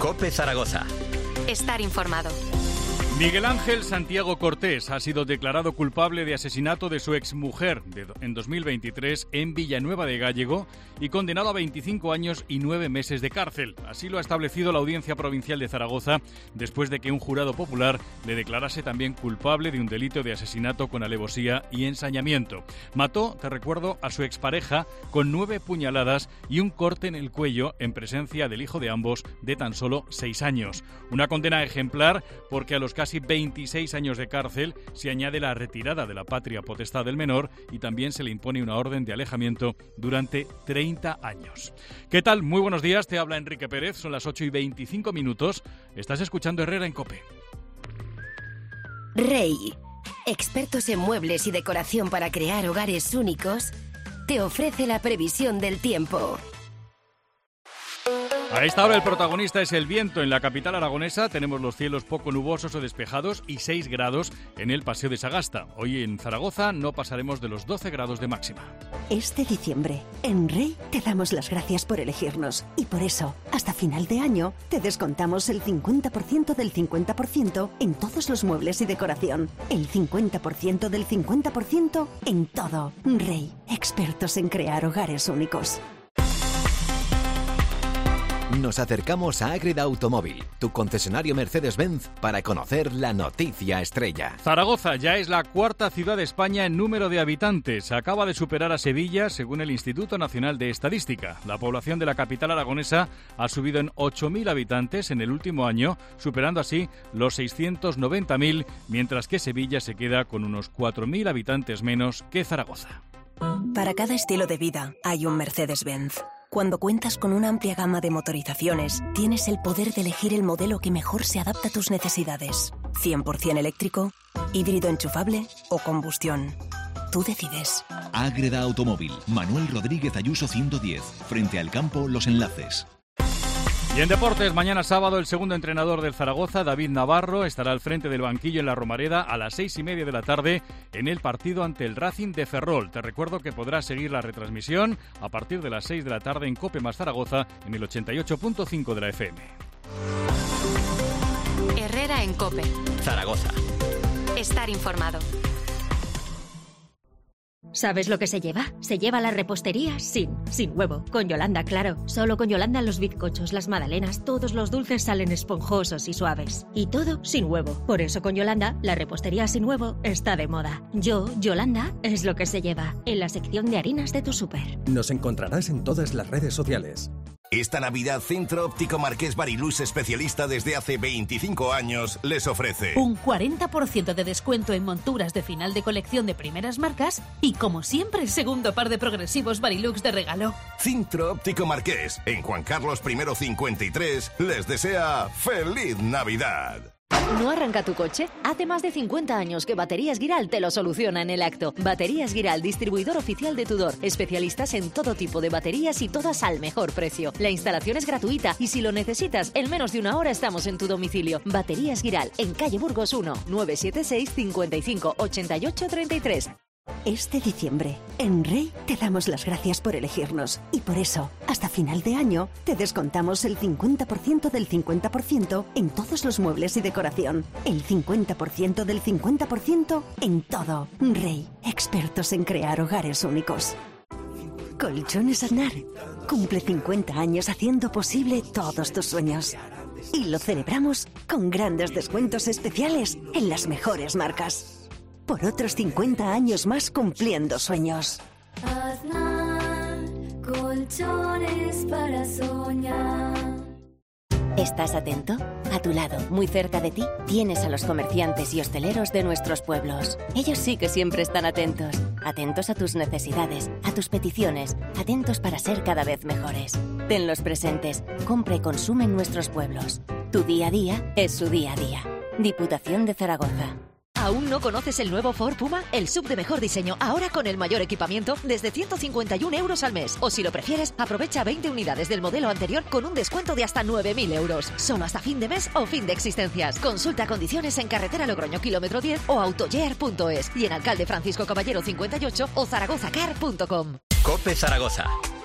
COPE Zaragoza. Estar informado. Miguel Ángel Santiago Cortés ha sido declarado culpable de asesinato de su exmujer en 2023 en Villanueva de Gállego y condenado a 25 años y 9 meses de cárcel. Así lo ha establecido la Audiencia Provincial de Zaragoza después de que un jurado popular le declarase también culpable de un delito de asesinato con alevosía y ensañamiento. Mató, te recuerdo, a su expareja con 9 puñaladas y un corte en el cuello en presencia del hijo de ambos de tan solo 6 años. Una condena ejemplar porque a los casi 26 años de cárcel se añade la retirada de la patria potestad del menor y también se le impone una orden de alejamiento durante 30 años. ¿Qué tal? Muy buenos días, te habla Enrique Pérez, son las 8:25. Estás escuchando Herrera en COPE. Rey, expertos en muebles y decoración para crear hogares únicos, te ofrece la previsión del tiempo. A esta hora el protagonista es el viento. En la capital aragonesa tenemos los cielos poco nubosos o despejados y 6 grados en el Paseo de Sagasta. Hoy en Zaragoza no pasaremos de los 12 grados de máxima. Este diciembre, en Rey te damos las gracias por elegirnos y por eso, hasta final de año, te descontamos el 50% del 50% en todos los muebles y decoración. El 50% del 50% en todo. Rey, expertos en crear hogares únicos. Nos acercamos a Ágreda Automóvil, tu concesionario Mercedes-Benz, para conocer la noticia estrella. Zaragoza ya es la cuarta ciudad de España en número de habitantes. Acaba de superar a Sevilla, según el Instituto Nacional de Estadística. La población de la capital aragonesa ha subido en 8.000 habitantes en el último año, superando así los 690.000, mientras que Sevilla se queda con unos 4.000 habitantes menos que Zaragoza. Para cada estilo de vida hay un Mercedes-Benz. Cuando cuentas con una amplia gama de motorizaciones, tienes el poder de elegir el modelo que mejor se adapta a tus necesidades. 100% eléctrico, híbrido enchufable o combustión. Tú decides. Ágreda Automóvil, Manuel Rodríguez Ayuso 110, frente al campo Los Enlaces. Y en deportes, mañana sábado el segundo entrenador del Zaragoza, David Navarro, estará al frente del banquillo en la Romareda a las 6:30 de la tarde en el partido ante el Racing de Ferrol. Te recuerdo que podrás seguir la retransmisión a partir de las 6 de la tarde en COPE más Zaragoza en el 88.5 de la FM. Herrera en COPE. Zaragoza. Estar informado. ¿Sabes lo que se lleva? Se lleva la repostería sin huevo. Con Yolanda, claro. Solo con Yolanda los bizcochos, las magdalenas, todos los dulces salen esponjosos y suaves. Y todo sin huevo. Por eso con Yolanda, la repostería sin huevo está de moda. Yolanda, es lo que se lleva. En la sección de harinas de tu súper. Nos encontrarás en todas las redes sociales. Esta Navidad, Centro Óptico Marqués Barilús, especialista desde hace 25 años, les ofrece un 40% de descuento en monturas de final de colección de primeras marcas y, como siempre, segundo par de progresivos Barilux de regalo. Centro Óptico Marqués, en Juan Carlos I 53, les desea ¡Feliz Navidad! ¿No arranca tu coche? Hace más de 50 años que Baterías Guiral te lo soluciona en el acto. Baterías Guiral, distribuidor oficial de Tudor. Especialistas en todo tipo de baterías y todas al mejor precio. La instalación es gratuita y si lo necesitas, en menos de una hora estamos en tu domicilio. Baterías Guiral, en calle Burgos 1, 976 55 88 33. Este diciembre, en Rey te damos las gracias por elegirnos y por eso, hasta final de año, te descontamos el 50% del 50% en todos los muebles y decoración. El 50% del 50% en todo. Rey, expertos en crear hogares únicos. Colchones Aznar cumple 50 años haciendo posible todos tus sueños. Y lo celebramos con grandes descuentos especiales en las mejores marcas. Por otros 50 años más cumpliendo sueños. Aznar, colchones para soñar. ¿Estás atento? A tu lado, muy cerca de ti, tienes a los comerciantes y hosteleros de nuestros pueblos. Ellos sí que siempre están atentos. Atentos a tus necesidades, a tus peticiones, atentos para ser cada vez mejores. Tenlos presentes, compra y consume en nuestros pueblos. Tu día a día es su día a día. Diputación de Zaragoza. ¿Aún no conoces el nuevo Ford Puma? El SUV de mejor diseño, ahora con el mayor equipamiento, desde 151 euros al mes. O si lo prefieres, aprovecha 20 unidades del modelo anterior con un descuento de hasta 9.000 euros. Solo hasta fin de mes o fin de existencias. Consulta condiciones en carretera Logroño, kilómetro 10 o autoyear.es y en Alcalde Francisco Caballero 58 o zaragozacar.com. COPE Zaragoza.